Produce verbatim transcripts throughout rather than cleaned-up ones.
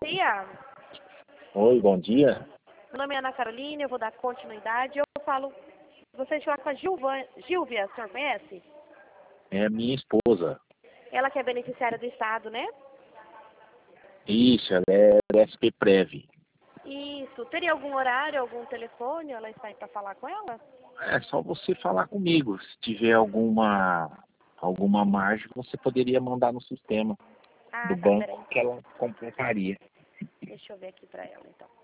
dia. Oi, bom dia. Meu nome é Ana Carolina, eu vou dar continuidade. Eu falo, você chama com a Gilvan, Gilvia, o senhor conhece? É a minha esposa. Ela que é beneficiária do Estado, né? Isso, ela é da S P Prev. Isso. Teria algum horário, algum telefone? Ela está aí para falar com ela? É só você falar comigo. Se tiver alguma, alguma margem, você poderia mandar no sistema Ah, do tá, banco peraí. que ela completaria. Deixa eu ver aqui para ela, então.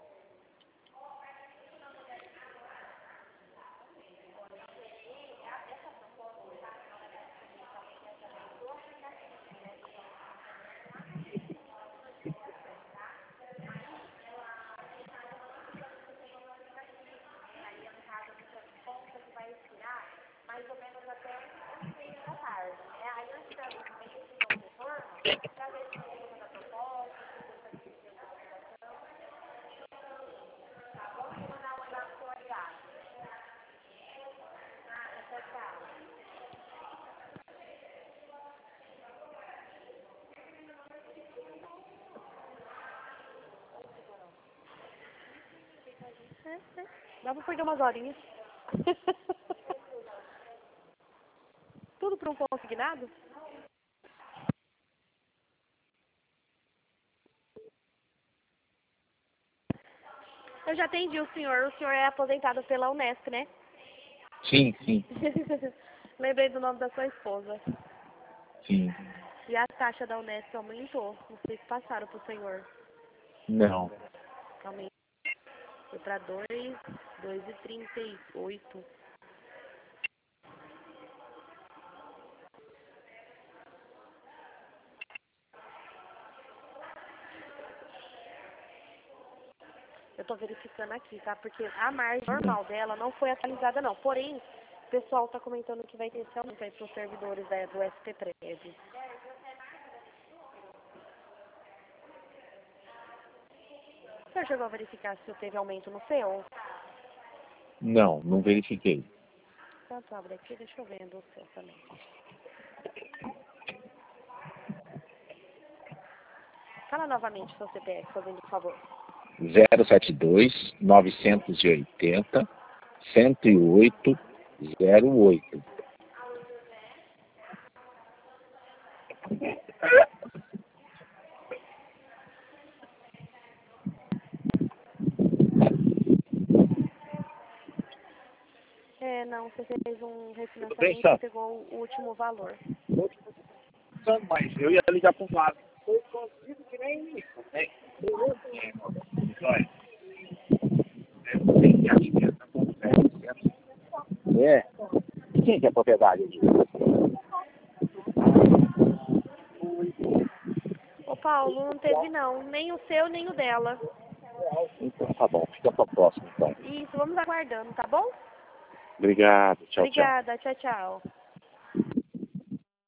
Dá para perder umas horinhas. Tudo para um consignado? Eu já atendi o senhor. O senhor é aposentado pela Unesp, né? Sim, sim, Lembrei do nome da sua esposa. sim. E a taxa da Unesp aumentou. Não sei se passaram para o senhor. Não. Aumentou. Foi para dois, dois e trinta e oito. Eu tô verificando aqui, tá? Porque a margem normal dela não foi atualizada, não. Porém, o pessoal tá comentando que vai ter esse aumento aí pros servidores da, do S P Prev. O senhor chegou a verificar se teve aumento no seu? Não, não verifiquei. Enquanto abre aqui, deixa eu ver do seu também. Fala novamente seu C P F, fazendo por favor. zero sete dois, novecentos e oitenta, cento e oito, zero oito. É, não, você fez um Tudo bem, refinanciamento e Sam? pegou o último valor. Mas eu ia ligar para um lado. Eu consigo que nem isso. É, é. E quem que é a propriedade aqui? Ô Paulo, não teve não, nem o seu, nem o dela. Então tá bom, fica para o próximo então. Isso, vamos aguardando, tá bom? Obrigado, tchau, tchau. Obrigada, tchau, tchau.